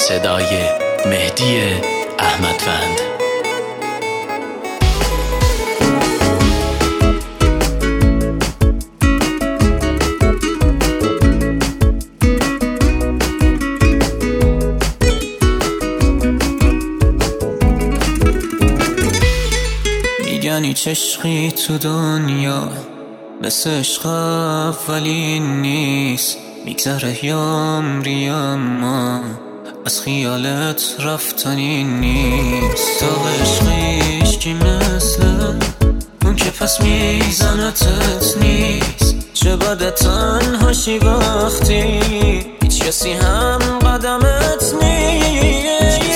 صدای مهدی احمدوند. میگن هیچ عشقی تو دنیا مثل عشق اولین نیست. میگذره یامری اما از خیالت رفتنی نیست. تا عشقیش کی مثل اون که پس میزنتت نیست. چه بده تنهاشی وقتی هیچ کسی هم قدمت نیست.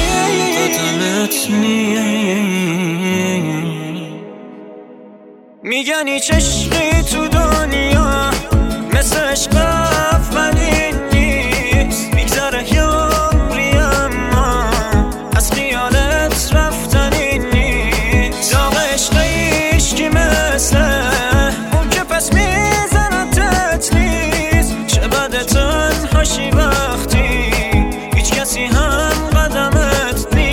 میگن هیچ عشقی تو دنیا مثل عشق اولین نیست. میگذره یامری اما از خیالت رفتنی نیست. داغ عشقیش کی مثل اون که پس میزنتت نیست. چه بده تنهاشی وقتی هیچ کسی هم قدمت نیست.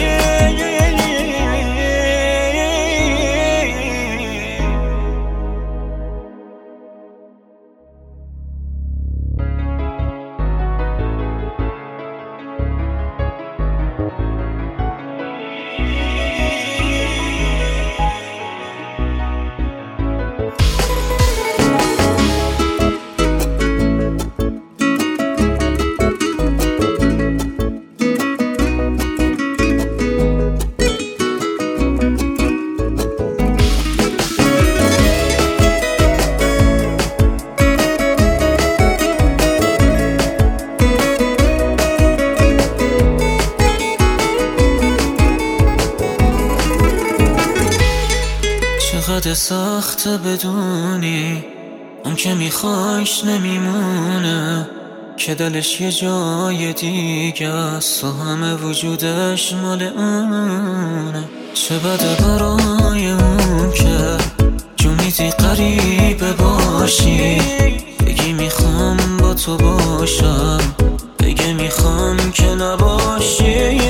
چقدر سخته بدونی اون که میخوایش نمیمونه، که دلش یه جای دیگه است و همه وجودش مال اونه. چه بده برای اون که جونیدی قریبه باشی، بگی میخوام با تو باشم، بگی میخوام که نباشی.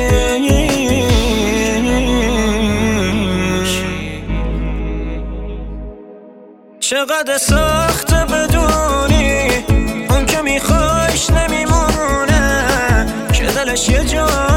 چقدر سخته بدونی اون که میخوایش نمیمونه، که دلش یه جا